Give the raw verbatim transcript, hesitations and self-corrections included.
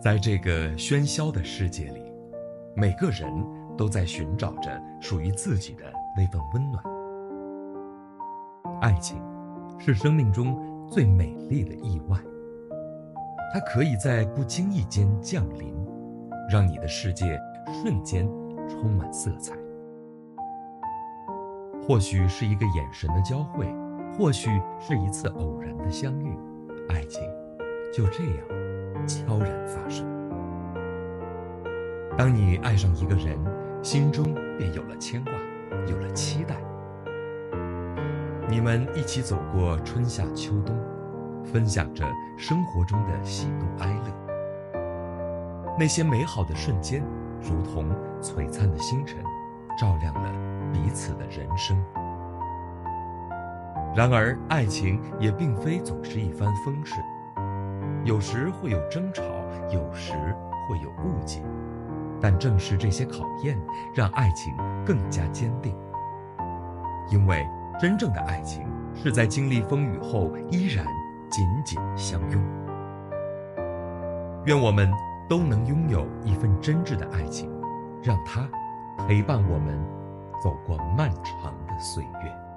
在这个喧嚣的世界里，每个人都在寻找着属于自己的那份温暖。爱情是生命中最美丽的意外，它可以在不经意间降临，让你的世界瞬间充满色彩。或许是一个眼神的交汇，或许是一次偶然的相遇，爱情就这样悄然发生。当你爱上一个人，心中便有了牵挂，有了期待。你们一起走过春夏秋冬，分享着生活中的喜怒哀乐。那些美好的瞬间，如同璀璨的星辰，照亮了彼此的人生。然而，爱情也并非总是一帆风顺，有时会有争吵，有时会有误解。但正是这些考验，让爱情更加坚定。因为真正的爱情是在经历风雨后依然紧紧相拥。愿我们都能拥有一份真挚的爱情，让它陪伴我们走过漫长的岁月。